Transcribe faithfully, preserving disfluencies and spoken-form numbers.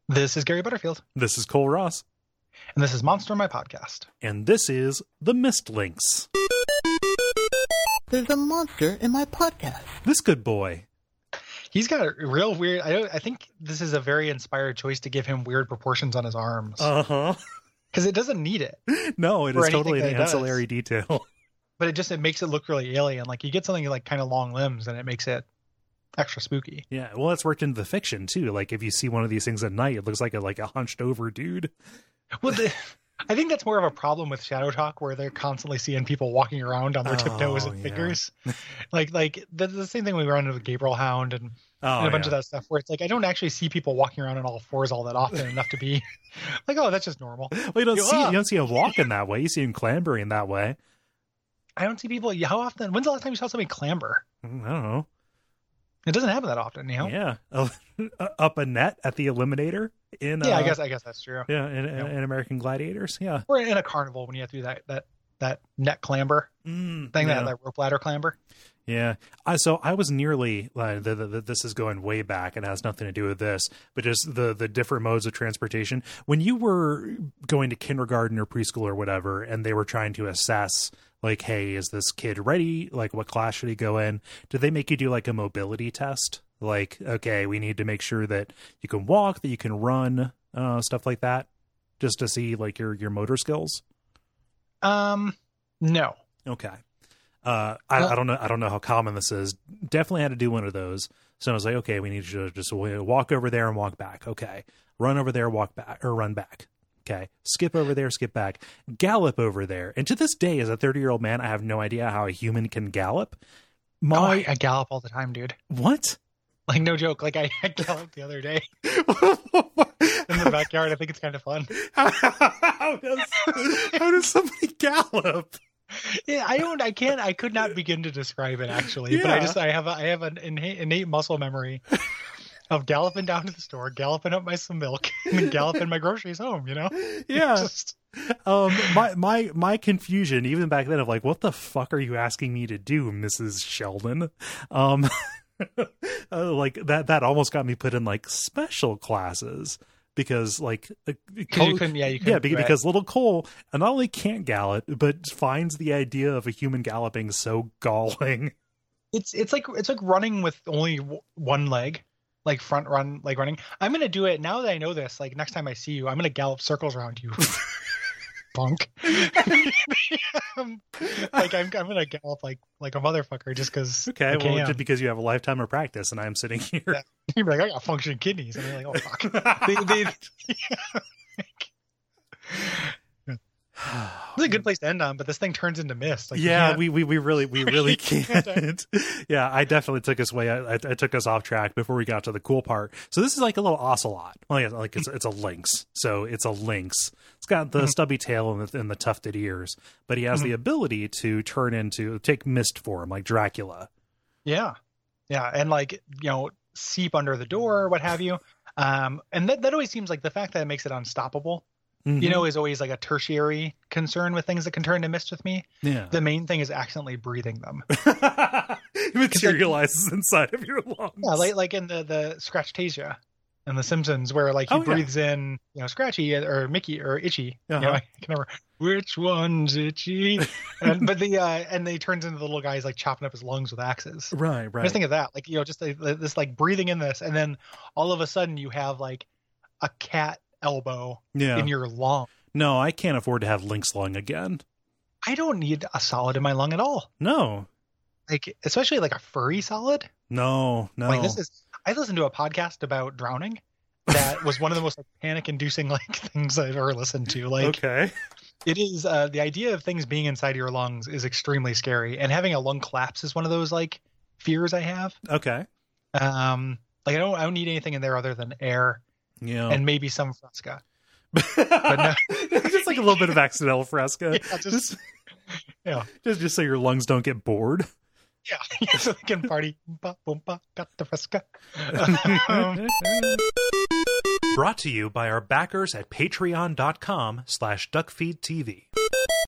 This is Gary Butterfield. This is Cole Ross. And this is Monster, my podcast. And this is The Mist Links. There's a monster in my podcast. This good boy. He's got a real weird... I don't, I think this is a very inspired choice to give him weird proportions on his arms. Uh-huh. Because it doesn't need it. No, it is totally an ancillary does. detail. But it just it makes it look really alien. Like, you get something like kind of long limbs, and it makes it extra spooky. Yeah, well, it's worked into the fiction, too. Like, if you see one of these things at night, it looks like a like a hunched-over dude. Well, the, I think that's more of a problem with Shadow Talk, where they're constantly seeing people walking around on their Oh, tiptoes and yeah. fingers. like, like the, the same thing we run into with Gabriel Hound and, Oh, and a bunch yeah. of that stuff, where it's like, I don't actually see people walking around on all fours all that often enough to be like, oh, that's just normal. Well, you don't, You- see, ah. you don't see him walking that way. You see him clambering that way. I don't see people. How often? When's the last time you saw somebody clamber? I don't know. It doesn't happen that often, you know? Yeah. Oh, up a net at the Eliminator in Yeah, uh, I guess I guess that's true. yeah in, in, Yeah. in American Gladiators. Yeah. Or in a carnival when you have to do that that that net clamber Mm, thing, yeah. that, that rope ladder clamber. Yeah. I, so I was nearly, uh, the, the, the, this is going way back and has nothing to do with this, but just the, the different modes of transportation. When you were going to kindergarten or preschool or whatever, and they were trying to assess, like, hey, is this kid ready? Like, what class should he go in? Did they make you do like a mobility test? Like, okay, we need to make sure that you can walk, that you can run, uh, stuff like that, just to see like your, your motor skills. Um, no. Okay. Uh, I, I don't know. I don't know how common this is. Definitely had to do one of those. So I was like, okay, we need you to just walk over there and walk back. Okay. Run over there, walk back, or run back. Okay. Skip over there, skip back. Gallop over there. And to this day, as a thirty-year-old man, I have no idea how a human can gallop. My Oh, I, I gallop all the time, dude. What? Like, no joke. Like, I, I galloped the other day in the backyard. I think it's kind of fun. how, how does how does somebody gallop? Yeah, I don't. I can't. I could not begin to describe it actually. But I Yeah. just. I have. A, I have an innate, innate muscle memory of galloping down to the store, galloping up my some milk, and then galloping my groceries home. You know. Yeah. Just, Um, my, my, my confusion, even back then, of like, what the fuck are you asking me to do, Missus Sheldon? Um, uh, like that, that almost got me put in like special classes because like, uh, Because you couldn't. Yeah, you couldn't. yeah, do because, it. because little Cole not only can't gallop, but finds the idea of a human galloping so galling. it's it's like it's like running with only w- one leg, like front run, like running. I'm gonna do it now that I know this. Like next time I see you, I'm gonna gallop circles around you. Punk. Um, like I'm, I'm gonna gallop like like a motherfucker just because. Okay, well, just because you have a lifetime of practice and I'm sitting here. Yeah. You're like, I got functioning kidneys, and I'm like, oh fuck. they, they, it's a good place to end on, but this thing turns into mist. Like, you Yeah, can't- we, we we really we really can't. can't. Yeah, I definitely took us way. I, I took us off track before we got to the cool part. So this is like a little ocelot. Well, yeah, like it's it's a lynx. So it's a lynx. It's got the Mhm. stubby tail and the, and the tufted ears, but he has the ability to turn into take mist form, like Dracula. Yeah, yeah, and like you know, seep under the door or what have you. Um, and that that always seems like the fact that it makes it unstoppable. You know, is always like a tertiary concern with things that can turn to mist with me. Yeah, The main thing is accidentally breathing them. it materializes inside of your lungs. Yeah, like like in the the Scratchtasia in The Simpsons, where like he Oh, yeah. breathes in, you know, Scratchy or Mickey or Itchy. You know, Uh-huh. I can never. Which one's Itchy? and but the uh, and they turns into the little guys like chopping up his lungs with axes. right, I right. just think of that, like you know, just like, this like breathing in this, and then all of a sudden you have like a cat elbow yeah. in your lung. No, I can't afford to have lynx lung again. I don't need a solid in my lung at all. No, Like especially like a furry solid. no, no. Like this is. I listened to a podcast about drowning. That was one of the most like, panic-inducing like things I've ever listened to. Like okay. it is uh, the idea of things being inside your lungs is extremely scary, and having a lung collapse is one of those like fears I have. Okay. Um, like I don't, I don't need anything in there other than air Yeah. and maybe some Fresca. no. Just like a little bit of accidental fresca. Yeah, just yeah, Just, just so your lungs don't get bored. yeah, so they can party. Ba, boom, ba, got the Fresca. Um, Brought to you by our backers at patreon.com slash duckfeedtv.